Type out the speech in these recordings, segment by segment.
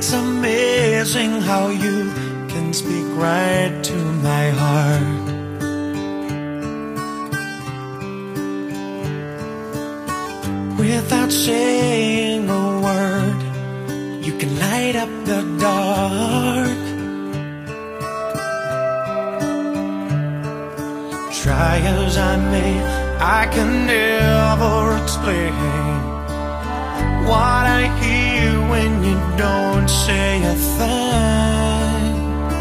It's amazing how you can speak right to my heart. Without saying a word, you can light up the dark. Try as I may, I can never explain what I hear when you don't say a thing.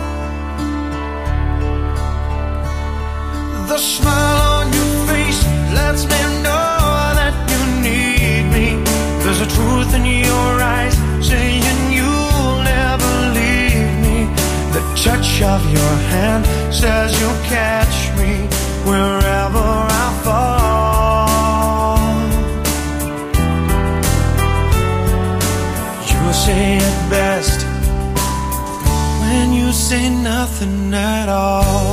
The smile on your face lets me know that you need me. There's a truth in your eyes saying you'll never leave me. The touch of your hand says you'll catch me wherever I fall. You say it best when you say nothing at all.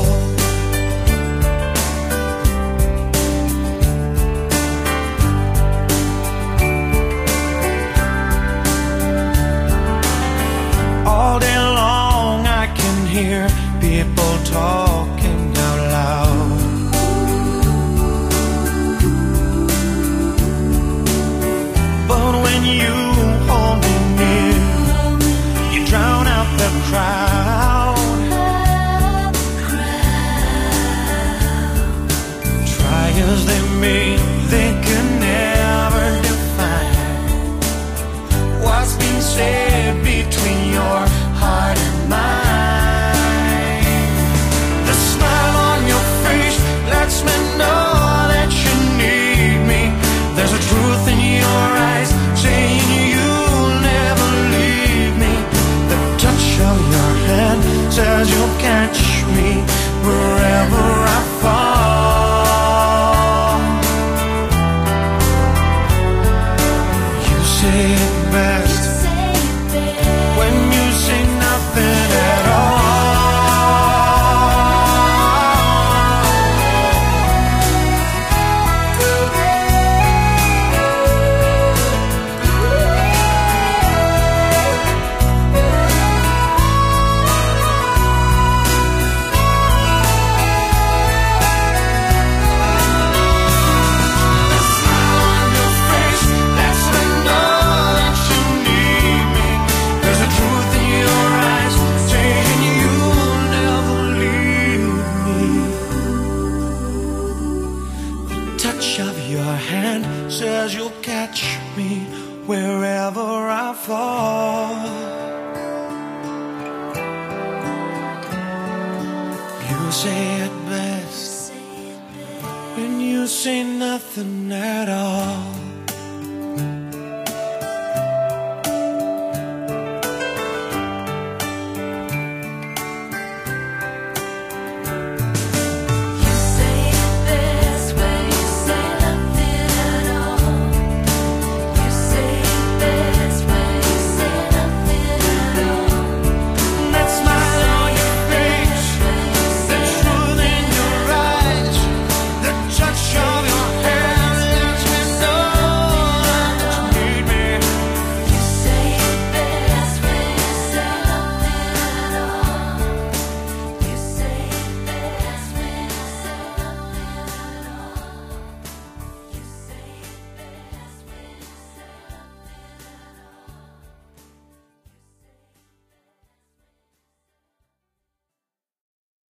All day long I can hear people talking out loud. But when you hold me near, you drown out the crowd. Try as they may, they can never define what's being said between your heart and mine. The smile on your face lets me know that you need me. There's a truth in your eyes saying you'll never leave me. The touch of your hand says you'll catch me wherever I fall. You say it best when you say nothing at all. Says you'll catch me wherever I fall. You say it best when you say nothing at all.